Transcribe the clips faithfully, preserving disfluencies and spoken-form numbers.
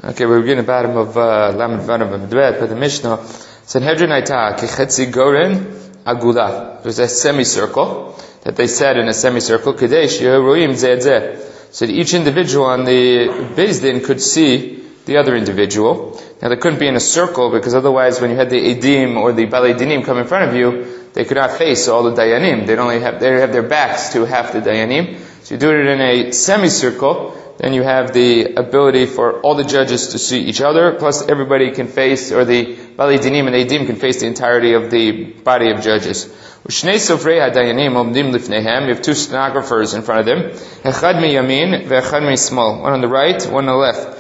Okay, we're beginning at the bottom of uh, Lamed Vav of Dvet, but the Mishnah, Sanhedrin Aita, Kechetzi Goren Agula. There's a semicircle that they said in a semicircle, Kadesh Yehoruim Zeh Zeh. So that each individual on the Beis Din could see the other individual. Now they couldn't be in a circle because otherwise when you had the Edim or the Balei Dinim come in front of you, they could not face all the Dayanim. They'd only have, they have their backs to half the Dayanim. So you do it in a semicircle, then you have the ability for all the judges to see each other, plus everybody can face, or the Balei Dinim and Edim can face the entirety of the body of judges. You have two stenographers in front of them, one on the right, one on the left.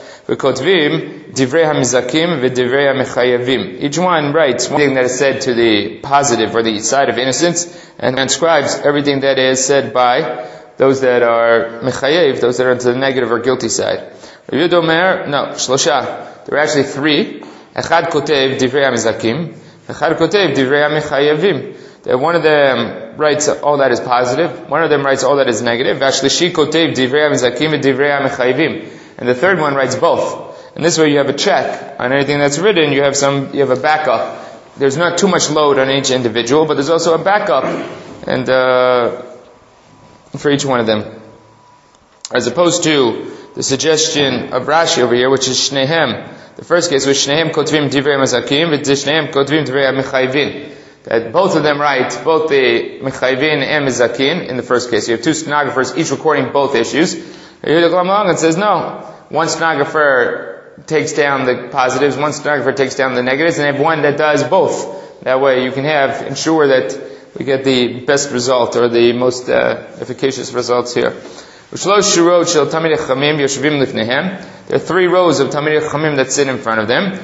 Each one writes one thing that is said to the positive or the side of innocence, and transcribes everything that is said by those that are mechayev, those that are to the negative or guilty side. No, shlosha. There are actually three. Echad kotev divrei hamizakim, echad kotev divrei hamechayevim. That one of them writes all that is positive, one of them writes all that is negative. Vashlishi kotev divrei hamizakim and divrei hamechayevim. And the third one writes both. And this way you have a check on anything that's written. You have some, you have a backup. There's not too much load on each individual, but there's also a backup. And, uh, for each one of them. As opposed to the suggestion of Rashi over here, which is Shnehem. The first case was Shnehem Kotvim Divrei Mazakim, and Shnehem Kotvim Divrei Mechayvin. That both of them write, both the Mechayvin and Mazakin, in the first case. You have two stenographers, each recording both issues. Yehuda comes along and says, no. One stenographer takes down the positives, one stenographer takes down the negatives, and they have one that does both. That way you can have, ensure that we get the best result, or the most uh, efficacious results here. There are three rows of Talmidei Chachamim that sit in front of them.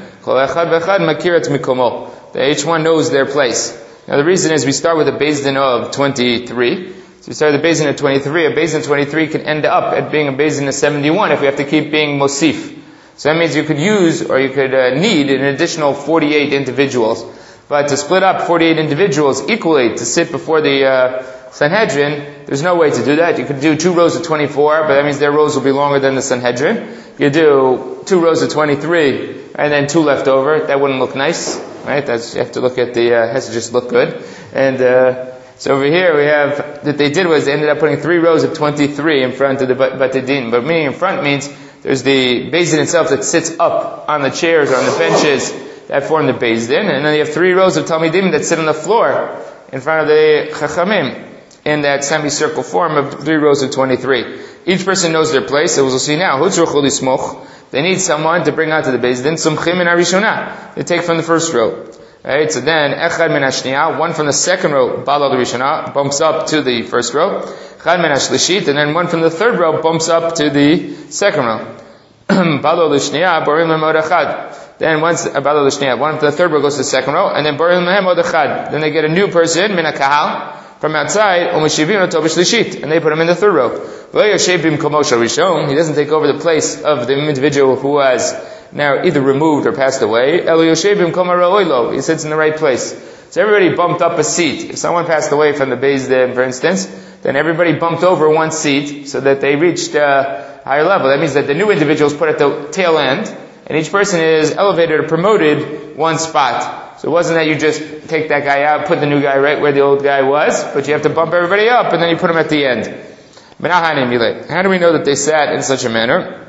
Each one knows their place. Now the reason is we start with a Beis Din of twenty-three. So we start with a Beis Din of twenty-three. A Beis Din of twenty-three can end up at being a Beis Din of seventy-one if we have to keep being Mosif. So that means you could use, or you could uh, need an additional forty-eight individuals. But to split up forty-eight individuals equally to sit before the uh, Sanhedrin, there's no way to do that. You could do two rows of twenty-four, but that means their rows will be longer than the Sanhedrin. You do two rows of twenty-three, and then two left over. That wouldn't look nice, right? That's, you have to look at the, uh, has to just look good. And, uh, so over here we have, what they did was they ended up putting three rows of twenty-three in front of the Batei Din. But meaning in front means there's the Beis Din itself that sits up on the chairs or on the benches that form the Beis Din, and then you have three rows of Talmidim that sit on the floor in front of the Chachamim in that semicircle form of three rows of twenty-three. Each person knows their place, so we'll see now. They need someone to bring out to the Beis Din. Sumchim min harishona. They take from the first row. Right? So then, Echad min hashniya, one from the second row, Bala l'rishona, bumps up to the first row. Echad min hashlishit, and then one from the third row bumps up to the second row. Bala l'shniya, borim l'mod echad. Then once Abala l'shniya, one from the third row goes to the second row, and then borim l'hem od echad. Then they get a new person, min hakahal, from outside, umeshivim oto b'shlishit, and they put him in the third row. He doesn't take over the place of the individual who was now either removed or passed away. He sits in the right place. So everybody bumped up a seat. If someone passed away from the Beis Din, for instance, then everybody bumped over one seat so that they reached a higher level. That means that the new individuals put at the tail end, and each person is elevated or promoted one spot. So it wasn't that you just take that guy out, put the new guy right where the old guy was, but you have to bump everybody up, and then you put him at the end. How do we know that they sat in such a manner?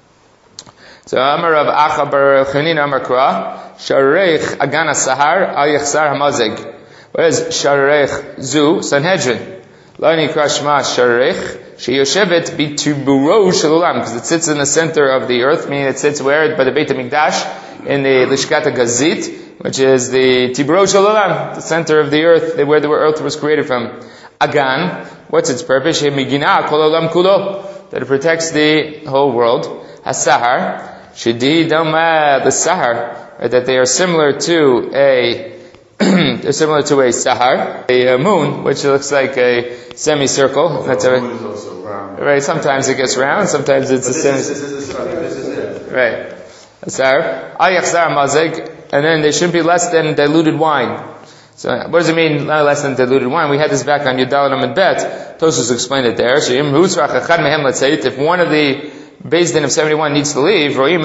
So Amar Rav Acha bar Chanina Amar Kra, Shareich Agana Sahar Al Yachsar Hamazeg. What is Shareich Zu? Sanhedrin. Lani Krashma Shareich Sheyoshevet Bituburo Shalulam, because it sits in the center of the earth, meaning it sits where? By the Beit HaMikdash, in the Lishkat HaGazit, which is the Tiburo Shalulam, the center of the earth, where the earth was created from. Agan, what's its purpose? Shemigina Kol Olam Kulo, that it protects the whole world. Hasahar, Shidi Dama, the Sahar, right, that they are similar to a they're similar to a Sahar, a, a moon, which looks like a semicircle. Oh, That's the a, moon is also round. Right, sometimes it gets round, sometimes it's but a this semi. is, this is, this is it. Right. Sahar, Ayachsar Mazeg, and then they shouldn't be less than diluted wine. So, what does it mean, less than diluted wine? We had this back on Yudal and Bet. Tosus explained it there. So, if one of the Beis Din of seventy-one needs to leave, they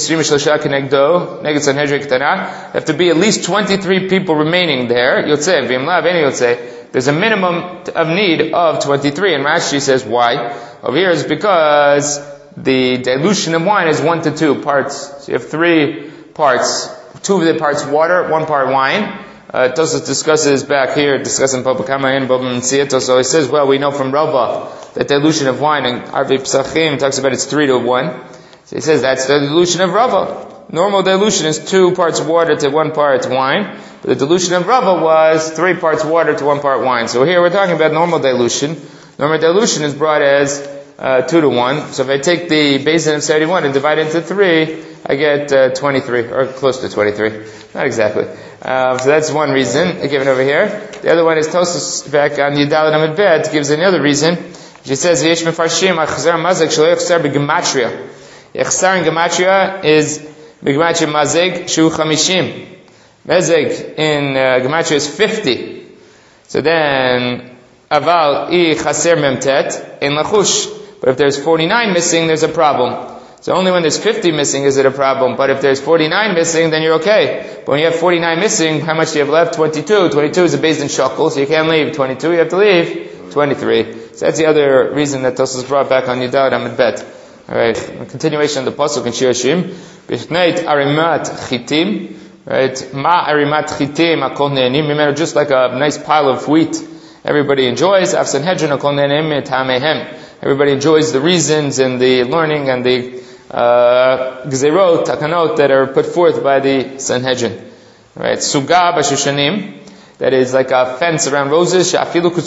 have to be at least twenty-three people remaining there. There's a minimum of need of twenty-three. And Rashi says, why? Over here is because the dilution of wine is one to two parts. So you have three parts. Two of the parts water, one part wine. Uh, Tosfos discusses back here, discussing Baba Kama and Baba Metzia. So he says, well, we know from Rava that dilution of wine, and Arvi Psachim talks about it's three to one. So he says that's the dilution of Rava. Normal dilution is two parts water to one part wine. But the dilution of Rava was three parts water to one part wine. So here we're talking about normal dilution. Normal dilution is brought as uh, two to one. So if I take the Beis Din of seventy-one and divide it into three, I get uh, twenty-three, or close to twenty-three. Not exactly. Uh, so that's one reason given over here. The other one is Tosfos back on Yudalad Amud Bet gives another reason. She says, Yesh mefarshim achzar mazeg shelo yachzar b'gematria. Yachzar in gematria is b'gematria mazeg shu chamishim. Mazeg in uh, gematria is fifty. So then, aval I chaser memtet in lachush. But if there's forty-nine missing, there's a problem. So only when there's fifty missing is it a problem. But if there's forty-nine missing, then you're okay. But when you have forty-nine missing, how much do you have left? twenty-two. twenty-two is a Beis Din shakel, so you can't leave twenty-two, you have to leave twenty-three. So that's the other reason that Tosfos brought back on Yudalad Amud Bet. Alright, continuation of the pasuk in Shir Hashim. B'chneit arimat chitim. Right? Ma arimat chitim akol ne'enim. Just like a nice pile of wheat, everybody enjoys. Av Sanhedrin akol ne'enim tamehem. Everybody enjoys the reasons and the learning and the uh, gzerot, takanot that are put forth by the Sanhedrin. Right? Suga b'shushanim. That is like a fence around roses. Even if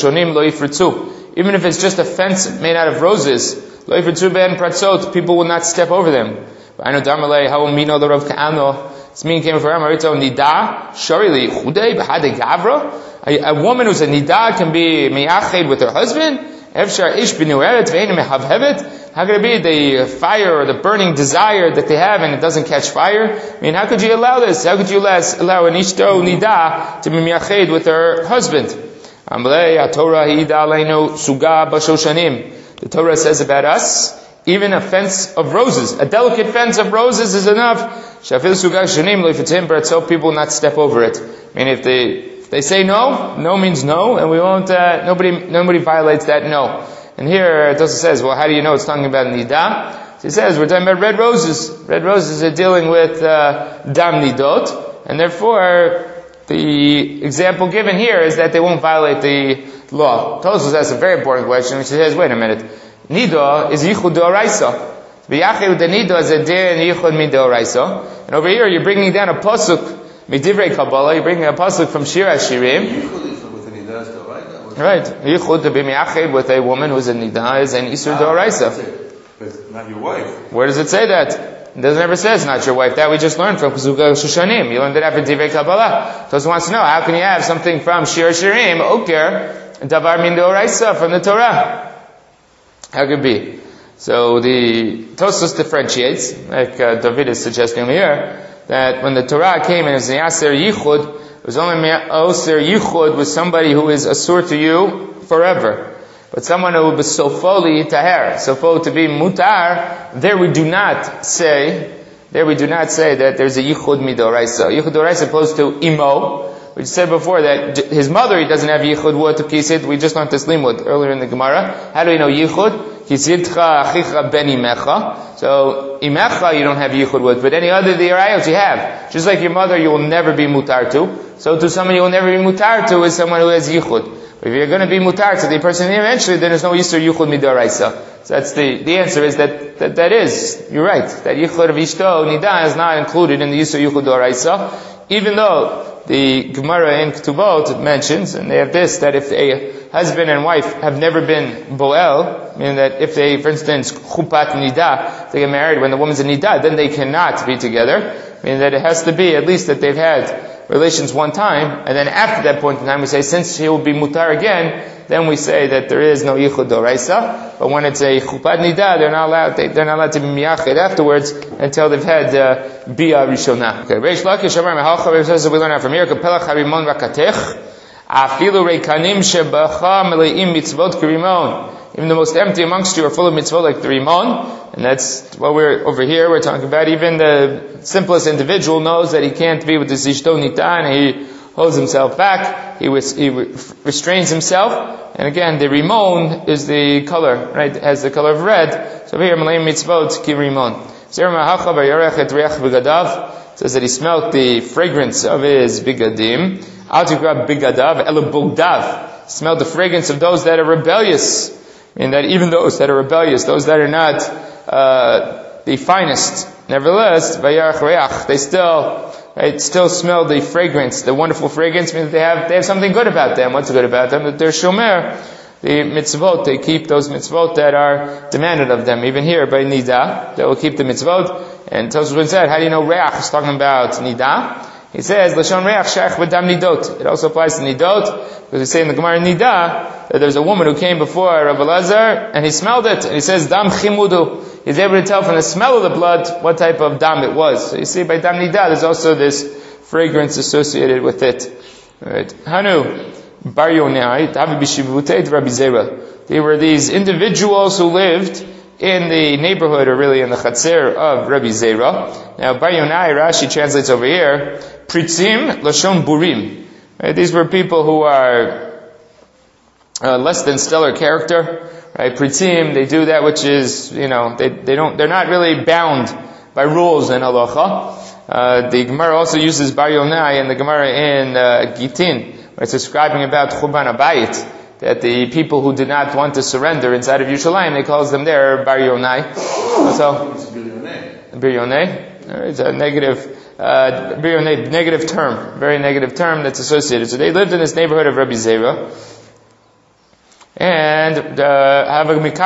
it's just a fence made out of roses, people will not step over them. This meaning came from Amarito Nida, Sharili, Chude, Bahade Gavra. A woman who's a Nida can be miyached with her husband. Efshar ish b'nueret ve'ein mehavhevet. How could it be the fire or the burning desire that they have and it doesn't catch fire? I mean, how could you allow this? How could you allow an ishto nida to be miyached with her husband? The Torah says about us, even a fence of roses, a delicate fence of roses is enough. So people will not step over it. I mean, if they, if they say no, no means no, and we won't, uh, nobody, nobody violates that no. And here it also says, well, how do you know it's talking about Nida? So he says, we're talking about red roses. Red roses are dealing with uh, Dam Nidot, and therefore the example given here is that they won't violate the law. Tosfos asks a very important question, which says, wait a minute, Nida is Yichud D'Oraisa. B'yachid the Nida is a din Yichud Mid'Oraisa. And over here you're bringing down a pasuk, Midivrei Kabbalah, you're bringing a pasuk from Shir Hashirim. Right. Yichud to be miyached with a woman who's a nidah is an isur d'oraisa. But not your wife. Where does it say that? It doesn't ever say it's not your wife. That we just learned from Zuga Shushanim. You learned it after Divrei Kabbalah. Tosfos wants to know, how can you have something from Shir Shirim, Oker, Davar Min d'Oraisa, from the Torah? How could it be? So the Tosfos differentiates, like uh, David is suggesting here, that when the Torah came and it was the Yaser Yichud, it was only Oser Yichud with somebody who is asur to you forever. But someone who was sofoli taher, sofo to be mutar, there we do not say, there we do not say that there's a Yichud Midoraisa. Yichud Midoraisa opposed to Imo, which said before that his mother, he doesn't have Yichud Wud to kisid. We just learned this limud earlier in the Gemara. How do we know Yichud? Kisidcha achicha ben imecha. So, imecha you don't have Yichud Wud, but any other the Arayos you have. Just like your mother you will never be mutar to, so to someone you will never be mutar to is someone who has Yichud. If you're going to be mutar to the person eventually, then there's no Yisur Yichud Midoraisa. So that's the, the answer is that, that, that is, you're right, that Yichud of Ishto, Nida is not included in the Yisur Yichud Midoraisa, even though the Gemara in Ketubot mentions, and they have this, that if a husband and wife have never been Boel, meaning that if they, for instance, Chupat Nida, they get married when the woman's a Nida, then they cannot be together, meaning that it has to be at least that they've had relations one time, and then after that point in time we say, since he will be mutar again, then we say that there is no yichud d'oraisa. But when it's a chupat nida, they're not allowed, they, they're not allowed to be miyached afterwards until they've had uh, bia rishona. Okay, Reish Lakish Amar Mehalcha says that we learn out from here. Kapelach harimon rakatech, afilu reikanim shebacha meleim mitzvot karimon. Even the most empty amongst you are full of mitzvot like the rimon. And that's what we're, over here, we're talking about. Even the simplest individual knows that he can't be with the Zishto Nita, and he holds himself back, he, was, he restrains himself, and again, the rimon is the color, right, it has the color of red. So over here, Malay Mitzvot, Ki Rimon. It says that he smelt the fragrance of his bigadim. Altigrab bigadav, elubogdav. Smelled the fragrance of those that are rebellious. I mean that even those that are rebellious, those that are not uh, the finest, nevertheless, vayarach reach, they still, right, still smell the fragrance, the wonderful fragrance, means they have they have something good about them. What's good about them? That they're shomer, the mitzvot, they keep those mitzvot that are demanded of them. Even here by nida, they will keep the mitzvot. And Tosfos said, how do you know reach is talking about nida? He says, Lashon reach shaykh v'dam nidot. It also applies to nidot, because we say in the Gemara nida, that there's a woman who came before Rabbi Elazar, and he smelled it, and he says, dam chimudu. He's able to tell from the smell of the blood what type of dam it was. So you see, by dam nida, there's also this fragrance associated with it. Alright. Hanu, bar Yonai, Davi b'shivutei Rabbi Zera. They were these individuals who lived in the neighborhood, or really in the Chatzir of Rabbi Zera. Now, Bar Yonai, Rashi translates over here, Pritzim Lashon Burim. Right? These were people who are uh, less than stellar character. Right? Pritzim, they do that which is, you know, they, they don't, they're not really bound by rules in halacha. Uh, the Gemara also uses Bar Yonai in the Gemara in uh, Gitin, where it's describing about Churban Abayit, that the people who did not want to surrender inside of Yerushalayim, they calls them there Bar Yonai. So, Bir Yonai. It's a negative, uh, Bir Yonai, negative term, very negative term that's associated. So they lived in this neighborhood of Rabbi Zera. And, uh,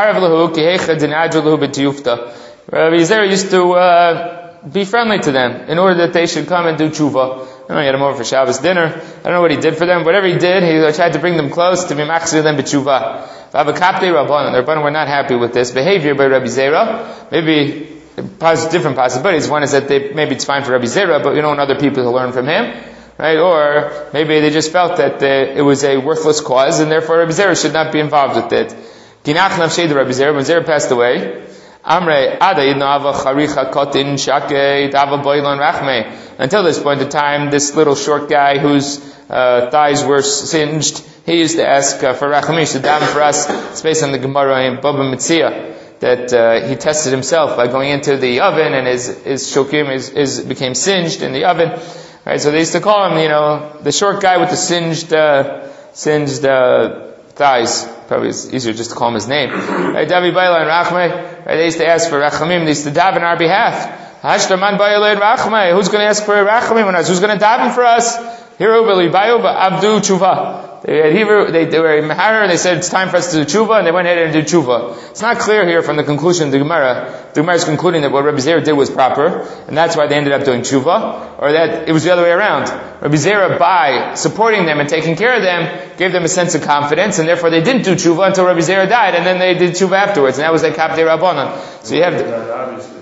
Rabbi Zera used to, uh, be friendly to them in order that they should come and do tshuva. I don't know, he had them over for Shabbos dinner. I don't know what he did for them. Whatever he did, he tried to bring them close to be machzir them b'tshuva. V'avakaptei rabbanon. The rabbanon were not happy with this behavior by Rabbi Zera. Maybe different possibilities. One is that they, maybe it's fine for Rabbi Zera, but we don't want other people to learn from him. Right? Or maybe they just felt that the, it was a worthless cause, and therefore Rabbi Zera should not be involved with it. Ginach nafshei de Rabbi Zera. When Zera passed away, Amre Ada Ava Charicha Kotin Shake Ava Boilon Rachme. Until this point in time, this little short guy whose uh, thighs were singed, he used to ask uh, for Rachmi, to daven for us. It's based on the Gemara in Baba Metzia, that uh, he tested himself by going into the oven, and his his shokim his, his became singed in the oven. Right, so they used to call him, you know, the short guy with the singed uh, singed uh, thighs. Probably it's easier just to call him his name. Right, Davi Baila and Rachme. Right, they used to ask for Rachamim. They used to daven on our behalf. Hashtaman Baila and Rachme. Who's going to ask for Rachamim on us? Who's going to daven for us? Hiru Beli Bayo Abdu Tshuva. They had Hebrew, they, they were in Mahar, and they said it's time for us to do tshuva, and they went ahead and did tshuva. It's not clear here from the conclusion of the Gemara. The Gemara is concluding that what Rabbi Zera did was proper, and that's why they ended up doing tshuva, or that it was the other way around. Rabbi Zera, by supporting them and taking care of them, gave them a sense of confidence, and therefore they didn't do tshuva until Rabbi Zera died, and then they did tshuva afterwards, and that was like Kaptei Rabbanon. So you have the,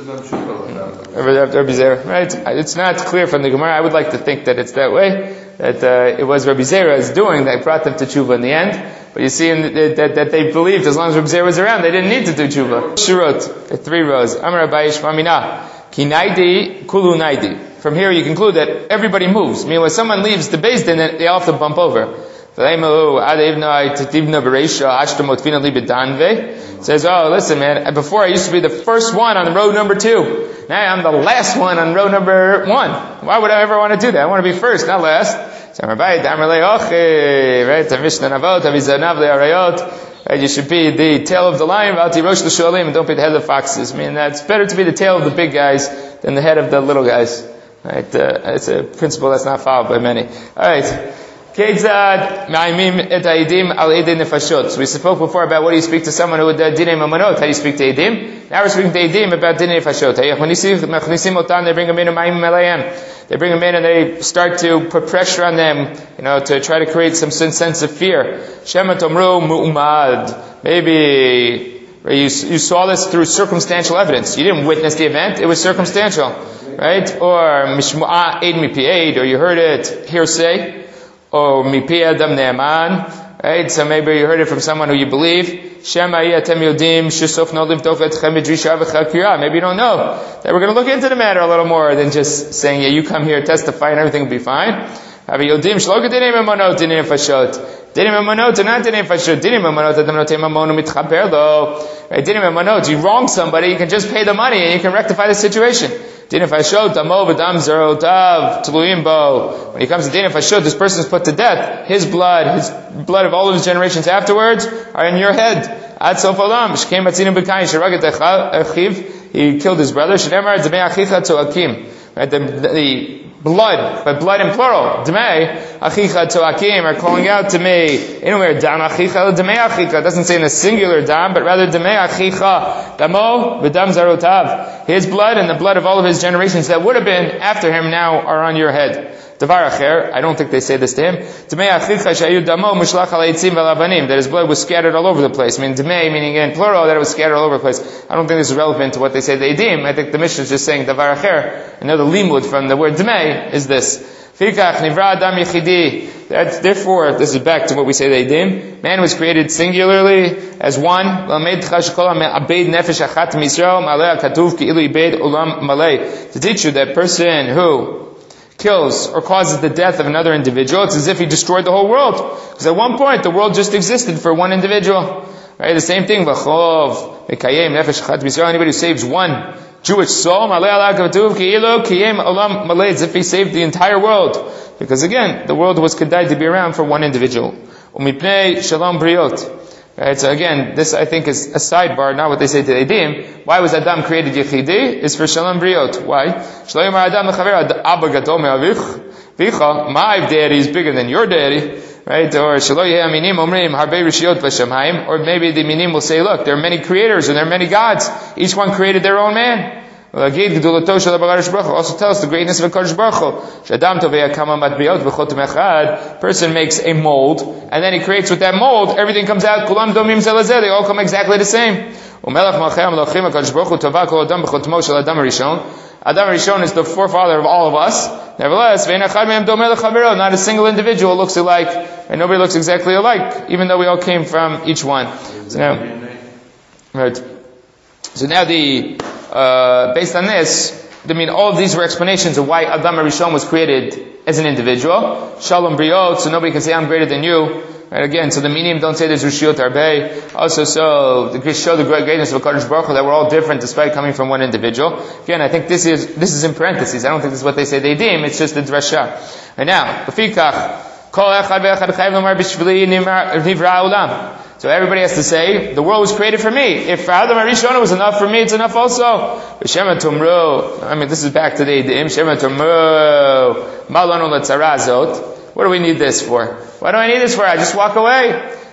Rabbi Zera, right? It's not clear from the Gemara. I would like to think that it's that way. That uh, it was Rabbi Zera's doing that brought them to tshuva in the end. But you see in the, that, that they believed as long as Rabbi Zera was around, they didn't need to do tshuva. Shurot, at three rows. Amar Abaye Shmamina, Ki naidi, kulu naidi. From here you conclude that everybody moves. I mean, when someone leaves the Beis Din, they all have to bump over. Says, oh, listen, man, before I used to be the first one on row number two. Now I'm the last one on row number one. Why would I ever want to do that? I want to be first, not last. Right, you should be the tail of the lion, and don't be the head of the foxes. I mean, it's better to be the tail of the big guys than the head of the little guys. Right, uh, it's a principle that's not followed by many. Alright. Keitzad ma'imim et ha'edim al edei nefashot. So we spoke before about what do you speak to someone who would uh, dinei mamonot. How do you speak to edim? Now we're speaking to edim about dinei nefashot. They bring them in ma'imim alayim. They bring them in and they start to put pressure on them, you know, to try to create some sense of fear. Shema tomru mu'umad. Maybe you, you saw this through circumstantial evidence. You didn't witness the event; it was circumstantial, right? Or mishmu'a eid mipi eid, or you heard it hearsay. Or mipi adam ne'aman, Right? So maybe you heard it from someone who you believe. Maybe you don't know that we're going to look into the matter a little more than just saying, yeah, you come here, testify, and everything will be fine. Dinim emonot are not dinim fashut. Dinim emonot adam notem mamonu mitchaper lo. Dinim emonot, you wrong somebody, you can just pay the money and you can rectify the situation. Dinim fashut damo v'dam zerotav tluim bo. When he comes to dinim fashut, this person is put to death. His blood, his blood of all of his generations afterwards are in your head. Ad sof olam shkem atzinim b'kayin sheraget achiv. He killed his brother. Shneimar demei achicha toakim. Right, the, the blood, but blood in plural. Dmei achicha toakim are calling out to me. Anywhere dam achicha dmei achicha. It doesn't say in a singular dam, but rather dmei achicha damo v'dam zarotav. His blood and the blood of all of his generations that would have been after him now are on your head. Davar acher, I don't think they say this to him. Dmei achicha shayu damo mushlach al eitzim v'lavanim. That his blood was scattered all over the place. I mean, dmei meaning in plural that it was scattered all over the place. I don't think this is relevant to what they say they deem. I think the Mishnah is just saying davar acher. Another limud from the word dmei is this. Fikach nivra adam yichidi. That's therefore, this is back to what we say they dim. Man was created singularly as one. To teach you that person who kills or causes the death of another individual, it's as if he destroyed the whole world. Because at one point, the world just existed for one individual. Right? The same thing. Anybody who saves one Jewish soul, it's if he saved the entire world. Because again, the world was kedai to be around for one individual. Right, so again, this I think is a sidebar, not what they say to Edim. Why was Adam created Yechidi? Is for Shalom Briot. Why? My daddy is bigger than your daddy. Right? Or or maybe the minim will say, look, there are many creators and there are many gods. Each one created their own man. Also tell us the greatness of a Kadosh Baruch Hu. Person makes a mold, and then he creates with that mold, everything comes out, they all come exactly the same. Adam Rishon is the forefather of all of us. Nevertheless, not a single individual looks alike, and nobody looks exactly alike, even though we all came from each one. So now, right. So now the, uh, based on this, I mean, all of these were explanations of why Adam Rishon was created as an individual. Shalom Briot, so nobody can say I'm greater than you. Right, again, so the minim don't say there's Rishiyot Arbei. Also, so the show the greatness of Kadosh Baruch Hu that we're all different despite coming from one individual. Again, I think this is this is in parentheses. I don't think this is what they say they deem. It's just the drasha. And now, Lefikach, Kol Echad Ve'Echad Chayv Lomar B'Shvili Nivra Olam. So everybody has to say, the world was created for me. If Adam Rishon was enough for me, it's enough also. B'Shema Tumru. I mean, this is back to the Edim. Shema Tumru. Malonu L'Tzarazot. What do we need this for? Why do I need this for? I just walk away.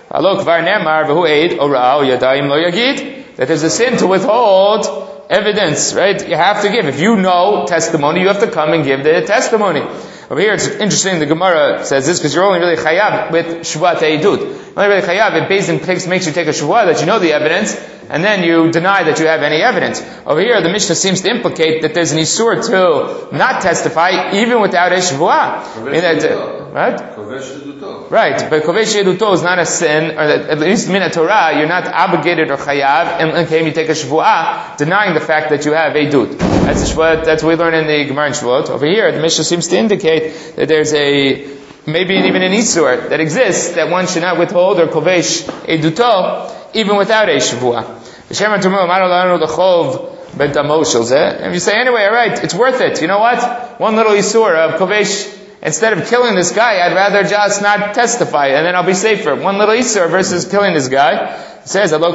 That there's a sin to withhold evidence, right? You have to give. If you know testimony, you have to come and give the testimony. Over here, it's interesting, the Gemara says this, because you're only really chayav with Shuvah Te'edut. Only really chayav, if Beis Din makes you take a Shuvah that you know the evidence, and then you deny that you have any evidence. Over here, the Mishnah seems to implicate that there's an Isur to not testify, even without a Shuvah. Right? Right, but Kovesh Yeduto is not a sin, or at least min Torah, you're not obligated or chayav, and okay, you take a Shvuah, denying the fact that you have Edut. That's a Shvuah, that's what we learn in the Gemara in Shvuot. Over here, the Mishnah seems to indicate that there's a, maybe even an Isur that exists, that one should not withhold or Kovesh Eduto, even without a Shvuah. And you say, anyway, alright, it's worth it. You know what? One little Isur of Kovesh, instead of killing this guy, I'd rather just not testify, and then I'll be safer. One little Isur versus killing this guy. It says, that's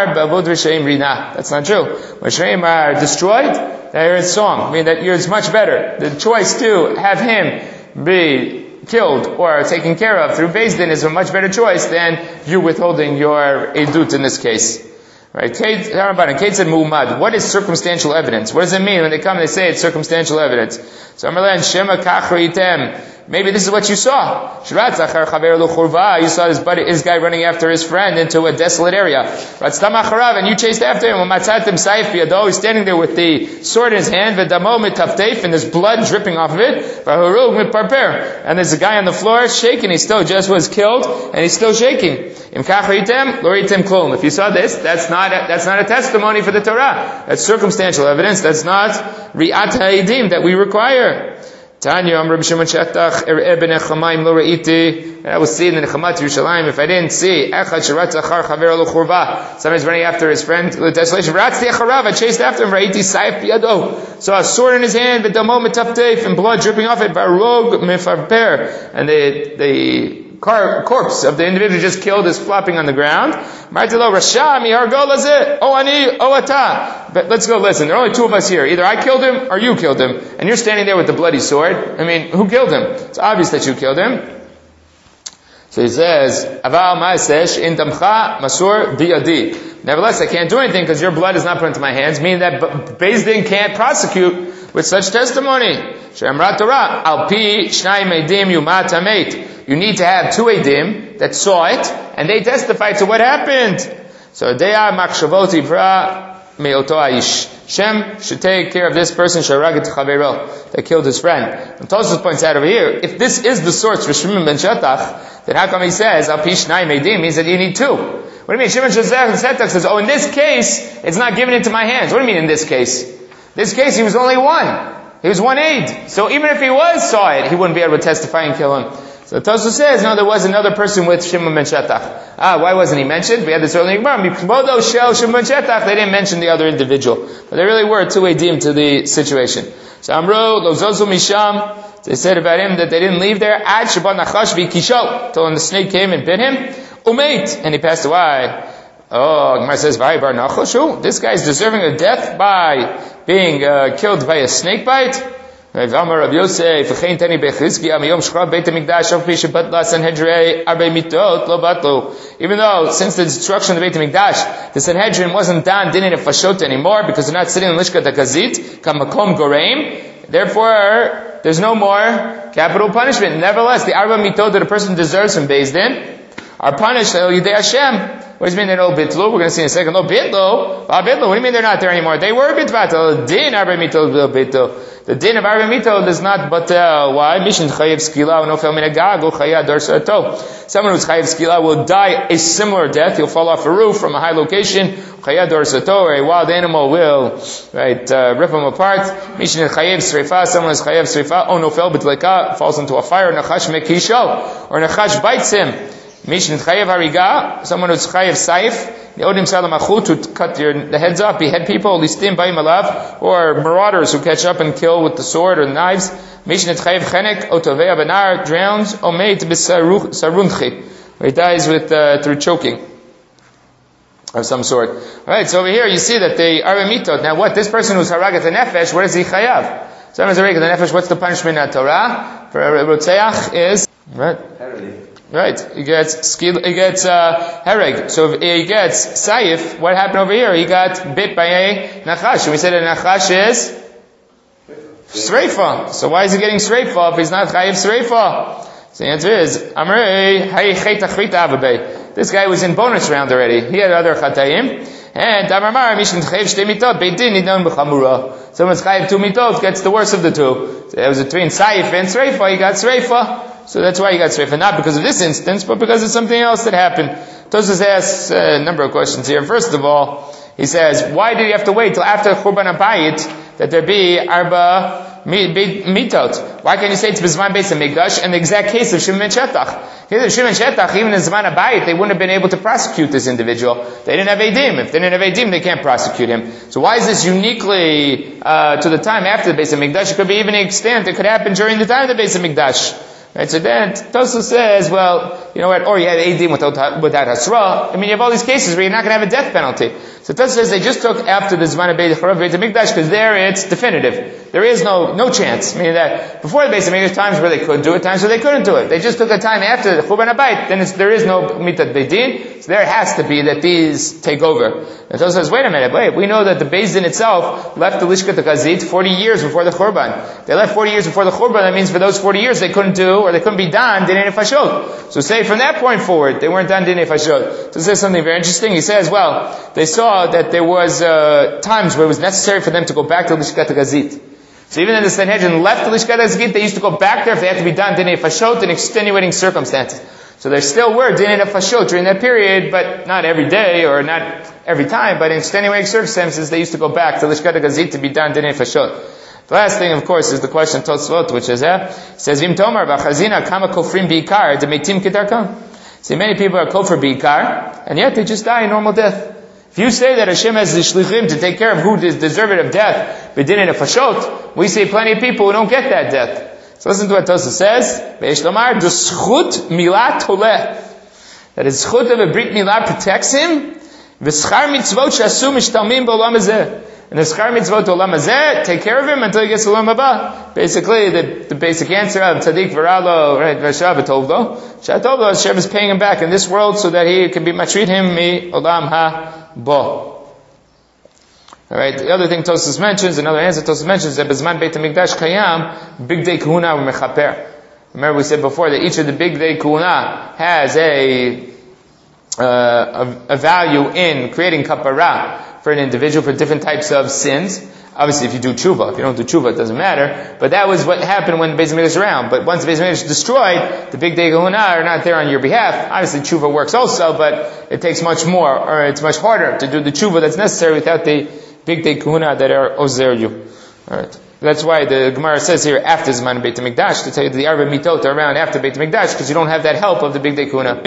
not true. When Shreim are destroyed, there is song. I mean, that it's much better. The choice to have him be killed or taken care of through Beis Din is a much better choice than you withholding your edut in this case. Right? Kate said mu'mad. What is circumstantial evidence? What does it mean when they come and they say it's circumstantial evidence? So Amarlan Shema Kachritem Maybe this is what you saw. You saw this buddy, his guy running after his friend into a desolate area. And you chased after him. He's standing there with the sword in his hand, and there's blood dripping off of it. And there's a guy on the floor shaking. He still just was killed, and he's still shaking. If you saw this, that's not a, that's not a testimony for the Torah. That's circumstantial evidence. That's not ri'at ha'idim that we require. Tanya, I'm Rabbi Shimon Shetach, Ibn Echamaim lo re'iti. I was seeing in the Chamat Yerushalayim, if I didn't see, Echad sheratz achar chaver lo churva. Somebody's running after his friend, the desolation. Ratzti acharav, I chased after him, re'iti saif biyado. Saw a sword in his hand, v'damo metafteif, and blood dripping off it, v'arog mefarper. And the, the, Car, corpse of the individual just killed is flopping on the ground. But let's go listen. There are only two of us here. Either I killed him or you killed him. And you're standing there with the bloody sword. I mean, who killed him? It's obvious that you killed him. So he says, nevertheless, I can't do anything because your blood is not put into my hands, meaning that Beis Din can't prosecute with such testimony. You need to have two edim that saw it, and they testified to what happened. So Deya Makshavoti Pra Meoto Aish. Shem should take care of this person Sharagat Chavero that killed his friend. And Tosfos points out over here, if this is the source for Shimon ben Shetach, then how come he says Al Pi Shnai Medim means that you need two? What do you mean? Shimon ben Shetach says, oh, in this case, it's not given into my hands. What do you mean in this case? This case, he was only one. He was one aid. So even if he was saw it, he wouldn't be able to testify and kill him. So Tosfos says, no, there was another person with Shimon ben Shetach. Ah, why wasn't he mentioned? We had this earlier Gemara. Mikvodo shel Shimon ben Shetach. They didn't mention the other individual. But there really were two edim to the situation. So Amro, lo zozu misham. They said about him that they didn't leave there. Ad sheba nachash v'kisho. Till when the snake came and bit him. Umeit. And he passed away. Oh, Gemara says, V'ai bar nachoshu. This guy is deserving of death by being uh, killed by a snake bite. Even though since the destruction of the Beit HaMikdash, the Sanhedrin wasn't done dinin of Fashot anymore because they're not sitting in Lishkat HaKazit, Kamakom Goreim. Therefore, there's no more capital punishment. Nevertheless, the Arba Mitot that a person deserves from Beis Din are punished El Yidei Hashem. What does it mean they're no bitlu? We're going to see in a second. No bitlu. Ba bitlu. What do you mean they're not there anymore? They were bitvatel. Din Arba Mitot bitlu. The din of Arba Mitot does not batel. Why? Mishin chayev skila no fel min agag or chayad or sato. Someone who's chayev skila will die a similar death. He'll fall off a roof from a high location. Chayad or sato, or a wild animal will right uh, rip him apart. Mishin chayev sreifa. Someone who's chayev sreifa. Oh no fel bitleka falls into a fire. Nachash mekisho, or nachash bites him. Mishin chayev hariga. Someone who's chayev saif. The Odim Salamachut to cut your, the heads off, behead people, listim bayim alav, or marauders who catch up and kill with the sword or knives. Mishnat chayev chenek, otovea benar, drowns, omeit bisarunchi, where he dies with, uh, through choking of some sort. Alright, so over here you see that they are mitot. Now what, this person who's haragat nefesh, what is he chayav? Someone's haragat nefesh, what's the punishment in Torah? For a rotzeach is, right? Right, he gets skil, he gets uh, hereg. So if he gets saif, what happened over here? He got bit by a nachash. And we said a nachash is sreifa. So why is he getting sreifa if he's not chayiv sreifa? So the answer is Amrei hay chayta chayta avabe. This guy was in bonus round already. He had other chatayim. And Amar Mishin chayiv shtei mitot beitin nidon b'chamura. Someone's chayiv two mitot gets the worst of the two. So it was between saif and sreifa. He got sreifa. So that's why he got sreifa, not because of this instance, but because of something else that happened. Tosfos asks a number of questions here. First of all, he says, why did he have to wait till after Churban HaBayit that there be arba mitot? Why can't you say it's B'zman Beis HaMikdash and the exact case of Shimon ben Shetach? Here, Shimon ben Shetach, even in Zman HaBayit, they wouldn't have been able to prosecute this individual. They didn't have edim. If they didn't have edim, they can't prosecute him. So why is this uniquely uh, to the time after the Beis HaMikdash? It could be even extent. It could happen during the time of the Beis HaMikdash. Right, so then Tosfos says, well, you know what, or you have Eidim without, without Hasra. I mean, you have all these cases where you're not going to have a death penalty. So Tosfos says they just took after the Zman of Beit HaMikdash because there it's definitive. There is no, no chance. Meaning that before the Beit HaMikdash, times where they could do it, times where they couldn't do it. They just took a time after the Churban HaBayit, then it's, there is no Mitat Beit Din. So there has to be that these take over. And Tosfos says, wait a minute, wait, we know that the Beis Din itself left the Lishkat HaGazit forty years before the Churban. They left forty years before the Churban, that means for those forty years they couldn't do, or they couldn't be done, Dinei Nefashot. So say from that point forward, they weren't done Dinei Nefashot. So it says something very interesting. He says, well, they saw that there was uh, times where it was necessary for them to go back to Lishkat HaGazit. So even in the Sanhedrin left the Lishkat HaGazit, they used to go back there if they had to be done Dinei Nefashot in extenuating circumstances. So there still were Dinei Nefashot during that period, but not every day or not every time, but in extenuating circumstances, they used to go back to Lishkat HaGazit to be done Dinei Nefashot. The last thing, of course, is the question of Tosfot, which is, eh, says, Vim Tomar, V'chazina, Kama Kofrim B'ikar, Demetim Kedarkam. See, many people are kofar B'ikar, and yet they just die a normal death. If you say that Hashem has the shlichim to take care of who is deserving of death, B'dinei Nefashot, we see plenty of people who don't get that death. So listen to what Tosfos says, V'yesh lomar, the schut milat toleh. That his schut of a brit milah protects him, V'schar mitzvot shasu mishtalmim b'olam hazeh. And the schar mitzvot olam hazeh, take care of him until he gets to olam haba. Basically, the, the basic answer of tzaddik v'ralo, right, v'shav v'tovlo, shatovlo, Hashem is paying him back in this world so that he can be matreat him mi olam haba. Alright, the other thing Tosfos mentions, another answer Tosfos mentions, that Bezman Beit HaMikdash Kayam, Big Day Kahuna Mechaper. Remember we said before that each of the Big Day Kahuna has a, uh, a, a value in creating kapara for an individual for different types of sins. Obviously, if you do tshuva, if you don't do tshuva, it doesn't matter. But that was what happened when the Beis HaMikdash was around. But once the Beis HaMikdash is destroyed, the Big Day Kahuna are not there on your behalf. Obviously, tshuva works also, but it takes much more, or it's much harder to do the tshuva that's necessary without the Big Day Kahuna that are ozer you. Alright. That's why the Gemara says here after Zman Beit HaMikdash, to tell you the Arba Mitot are around after Beit HaMikdash, because you don't have that help of the Big Day Kahuna.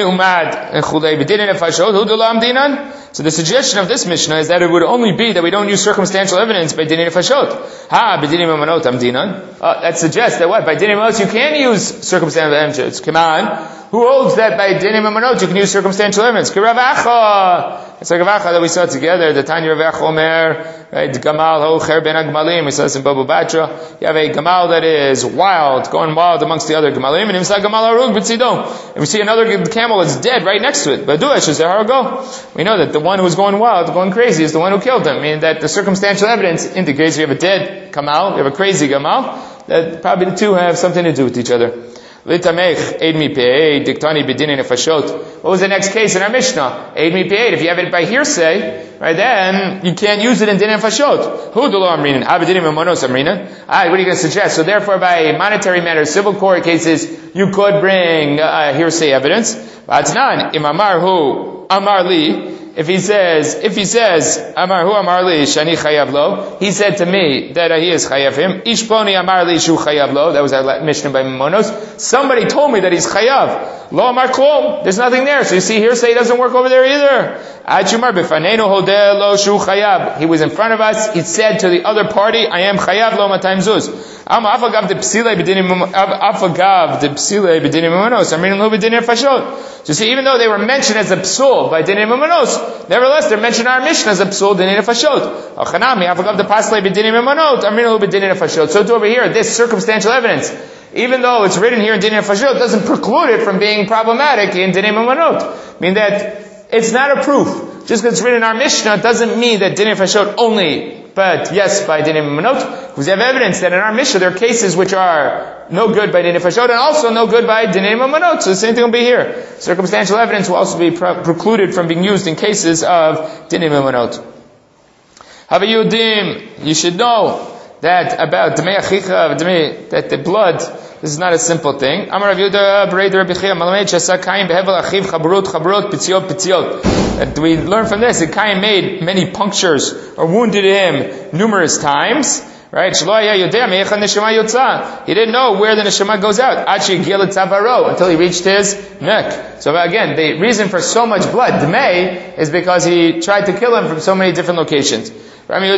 So the suggestion of this Mishnah is that it would only be that we don't use circumstantial evidence by Dinei Nefashot. Ha, b'Dinei Mamonot amdinan. Uh, that suggests that what? By Dinei Mamonot you can use circumstantial evidence. Come on. Who holds that by Dinei Mamonot you can use circumstantial evidence? Rav Acha. It's like Rav Acha that we saw together. The Tanya Rav Acha Omer, right? Gamal ho cher ben agmalim. We saw this in Baba Batra. You have a Gamal that is wild, going wild amongst the other Gamalim, and inside Gamal harug b'tzidon. And we see another camel that's dead right next to it. Baduash is there go. We know that the one who's going wild, going crazy, is the one who killed him. Meaning that the circumstantial evidence indicates you have a dead Gamal, you have a crazy Gamal, that probably the two have something to do with each other. Litamech, Eid mi pe'ed, diktani b'dinei nefashot. What was the next case in our Mishnah? Eid mi pe'ed. If you have it by hearsay, right, then you can't use it in dinei nefashot. Hu d'lo amrinan, ha b'dinei mamonos amrinan. Alright, what are you going to suggest? So therefore, by monetary matters, civil court cases, you could bring uh, hearsay evidence. V'atnan, im amar hu, amar li. If he says, if he says, Amar hu Amar li shani chayav lo, he said to me that uh, he is chayav him. Ish ploni Amar li shu chayav lo. That was our Mishnah by Mamonos. Somebody told me that he's chayav. Lo Amar klom. There's nothing there. So you see, hearsay doesn't work over there either. Achumar b'fanenu hodeh lo shu chayav. He was in front of us. He said to the other party, I am chayav lo matayim zuz. Am afagav de psilei b'dinim afagav de psilei b'dinim mamonos. Amrin lo b'dinim fashot. So you see, even though they were mentioned as a psul by dinim mamonos, nevertheless they're mentioned in our Mishnah as a psul dinim fashot. Achanami afagav de paslei b'dinim mamonot. Amrin lo b'dinim fashot. So to over here, this circumstantial evidence, even though it's written here in dinim fashot, doesn't preclude it from being problematic in dinim mamonot. Meaning that it's not a proof. Just because it's written in our Mishnah doesn't mean that dinim fashot only. But yes, by Dinei Mamonot, because we have evidence that in our Mishnah there are cases which are no good by Dinei Fashot and also no good by Dinei Mamonot. So the same thing will be here. Circumstantial evidence will also be pre- precluded from being used in cases of Dinei Mamonot. Hava Yudim, you should know that about Dmei Achicha, Dmei, that the blood, this is not a simple thing. Amar Rav Yehuda Berei Rabbi Chia Malamed Shasa Kain Behevel Achiv Chabrut Chabrut Pitziot Pitziot. That we learn from this that Kain made many punctures or wounded him numerous times. Right? He didn't know where the neshama goes out until he reached his neck. So again, the reason for so much blood, Dmei, is because he tried to kill him from so many different locations. From the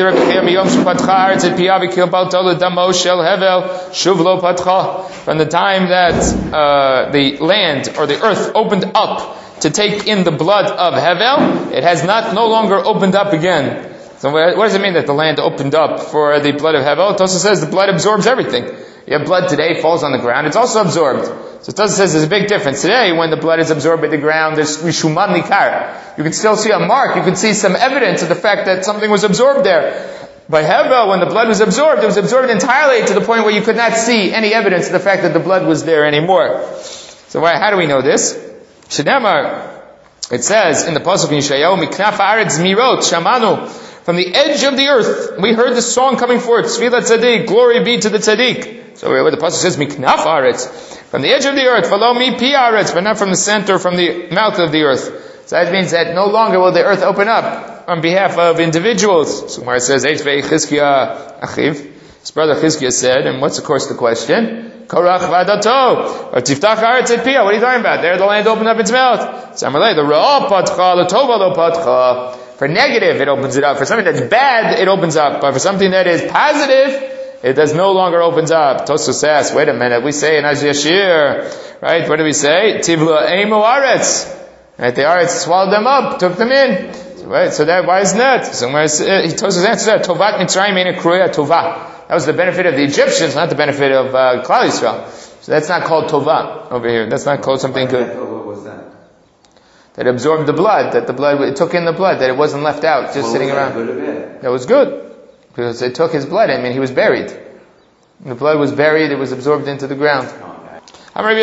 time that uh, the land or the earth opened up to take in the blood of Hevel, it has not no longer opened up again. So what does it mean that the land opened up for the blood of Hevel? Tosafos says the blood absorbs everything. You have blood today, falls on the ground, it's also absorbed. So Tosafos says there's a big difference. Today, when the blood is absorbed by the ground, there's Rishuman Nikar. You can still see a mark, you can see some evidence of the fact that something was absorbed there. By Hevel, when the blood was absorbed, it was absorbed entirely to the point where you could not see any evidence of the fact that the blood was there anymore. So why, how do we know this? Shedemar, it says in the Pasuk in Yeshayahu, Miknaf Haaretz Mirot Shamanu, from the edge of the earth, we heard the song coming forth, Sfila Tzaddik, glory be to the Tzaddik. So where the Pasuk says, Miknaf Haaretz, from the edge of the earth, follow me Pi Haaretz, but not from the center, from the mouth of the earth. So that means that no longer will the earth open up on behalf of individuals. So Gemara says, Eish ve'ei Chizkiah Achiv. His brother Chizkiah said, and what's of course the question? Korach v'adato, or tiftach haaretz et pia. What are you talking about? There the land opened up its mouth. Samalei, the ra'ah patcha, the tova lo patcha. For negative, it opens it up. For something that's bad, it opens up. But for something that is positive, it does no longer opens up. Tosafos says, wait a minute, we say in Az Yashir, right? What do we say? Tivla eimu aretz. Right? The aretz swallowed them up, took them in. Right? So that, why isn't that? So Tosafos answers that, Tovat Mitzrayim ena kruya tova. That was the benefit of the Egyptians, not the benefit of uh, Klal Yisrael. So that's not called tova over here. That's not called something good. What was that? That absorbed the blood, that the blood, it took in the blood, that it wasn't left out, just What sitting was that, around. good or bad? That was good. Because it took his blood. I mean, he was buried. The blood was buried, it was absorbed into the ground. Rabbi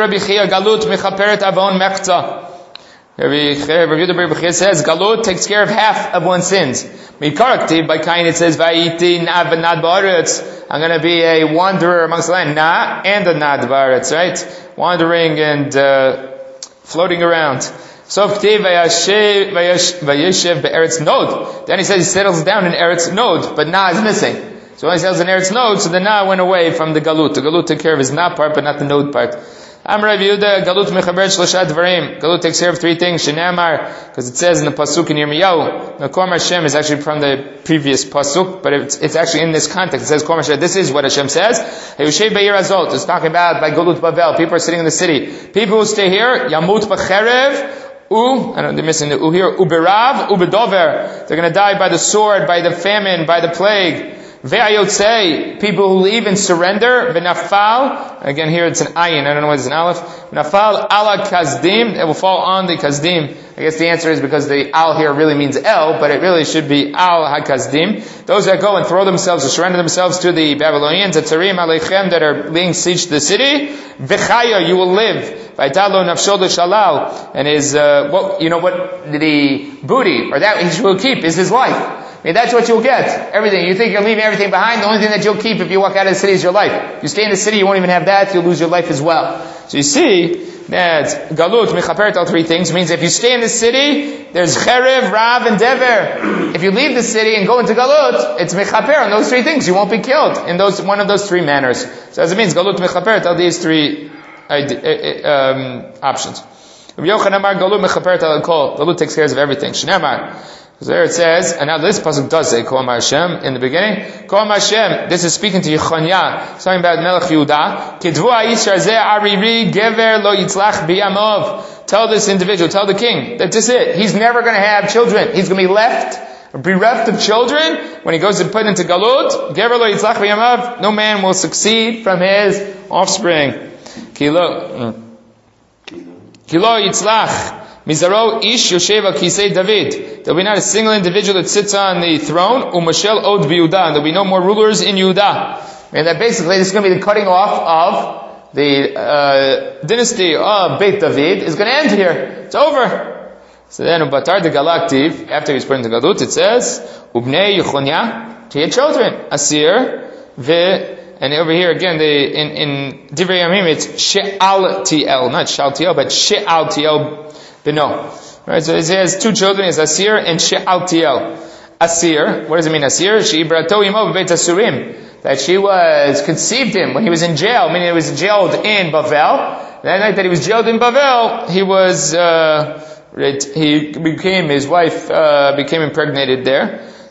Yehuda says, Galut takes care of half of one's sins. Mikaraktiv, by Kain it says, Vayiti nad v'nad ba'aretz. I'm going to be a wanderer amongst the land. Na and a nad ba'aretz, right? Wandering and uh, floating around. Sof ktiv vayeshev be'eretz nod. Then he says he settles down in Eretz Nod, but Na is missing. So when he settles in Eretz Nod, so the Na went away from the Galut. The Galut took care of his Na part, but not the Nod part. Am Rabbi Yehuda, Galut mechaberet shlosha dvarim. Galut takes care of three things. Shenamar, because it says in the pasuk in Yirmiyahu. Now, Kol Hashem is actually from the previous pasuk, but it's, it's actually in this context. It says Kol Hashem. This is what Hashem says. Hayushay be'ir azot. It's talking about by Galut Bavel. People are sitting in the city. People who stay here, Yamut b'cherev. U, I don't know, they're missing the U here. Uberav, ubedover. They're going to die by the sword, by the famine, by the plague. Ve'ayotzei, people who leave and surrender. V'nafal, again here it's an ayin, I don't know what it's an aleph. Nafal ala kazdim, it will fall on the kazdim. I guess the answer is because the al here really means el, but it really should be al ha-kazdim. Those that go and throw themselves or surrender themselves to the Babylonians, atzarim aleichem, that are laying siege to the city. V'chaya, you will live. V'italo nafshol shalal, and his, uh, what, you know what, the booty, or that he will keep is his life. I mean, that's what you'll get. Everything. You think you're leaving everything behind. The only thing that you'll keep if you walk out of the city is your life. If you stay in the city, you won't even have that. You'll lose your life as well. So you see that Galut, Mechaperet, all three things, means if you stay in the city, there's Cherev, Rav, and Dever. If you leave the city and go into Galut, it's Mechaper on those three things. You won't be killed in those one of those three manners. So as it means, Galut, Mechaperet, all these three um, options. Galut takes care of everything. Shneamar. So there it says, and now this pasuk does say Kol Hashem in the beginning. Kol Hashem, this is speaking to Yechoniah, talking about Melech Yehuda. Kidvu ha'ish hazeh ariri gever lo yitzlach biyamov. Tell this individual, tell the king, that this is it. He's never going to have children. He's going to be left, bereft of children. When he goes to put into Galut, gever lo yitzlach biyamov, no man will succeed from his offspring. Kilo, Kilo yitzlach. Mizaro ish yosheva kisei David. There'll be not a single individual that sits on the throne. Umashel od b'Yehuda. And there'll be no more rulers in Yehuda. And that basically this is going to be the cutting off of the uh, dynasty of Beit David is going to end here. It's over. So then, Ubatar de Galaktiv, after he's put into Galut, it says, Ubnei Yechonia, to your children, Asir, ve. And over here again, the, in, in Divrei Yamim, it's She'al Tiel, not Shal Tiel, but She'al Tiel Beno. Right, so it has two children, it's Asir and She'al Tiel. Asir, what does it mean, Asir? She Ibrato Imo Beit Asurim. That she was conceived him when he was in jail, meaning he was jailed in Bavel. That night that he was jailed in Bavel, he was, uh, he became, his wife, uh, became impregnated there.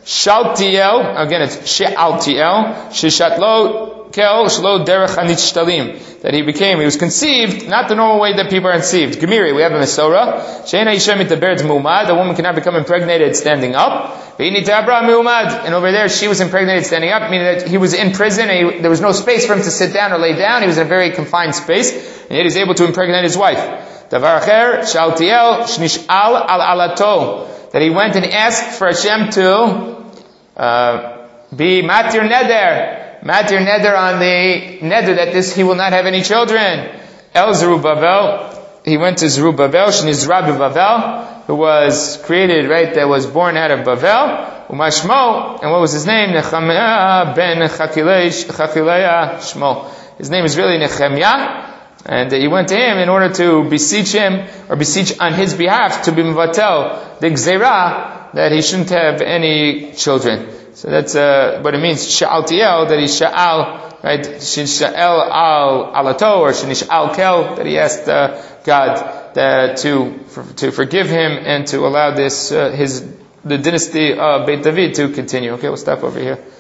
Shaltiel, again it's She'altiel, Shishatlo Kel Shlo Derech Hanishtalim, that he became, he was conceived, not the normal way that people are conceived. Gemiri, we have a Mesorah. She'ena Isha Mitaberetz Mu'umad, the woman cannot become impregnated standing up. Ve'ini Ta'abra Mu'umad, and over there she was impregnated standing up, meaning that he was in prison and he, there was no space for him to sit down or lay down. He was in a very confined space, and yet he's able to impregnate his wife. Davar Acher, Shaltiel, Shnish'al Al Alato, that he went and asked for Hashem to uh, be Matir Neder, Matir Neder on the Neder that this he will not have any children. El Zerubbabel, he went to Zerubbabel, Shnizra Bavel, who was created, right, that was born out of Bavel. Umashmo, and what was his name? Nechemiah ben Chakileya Shmo. His name is really Nehemiah. And he went to him in order to beseech him, or beseech on his behalf, to be mevatel, the gzeirah, that he shouldn't have any children. So that's uh, what it means, sha'altiel, that he sha'al, right, sha'al al alato, or sha'al kel, that he asked uh, God uh, to for, to forgive him and to allow this, uh, his, the dynasty of Beit David to continue. Okay, we'll stop over here.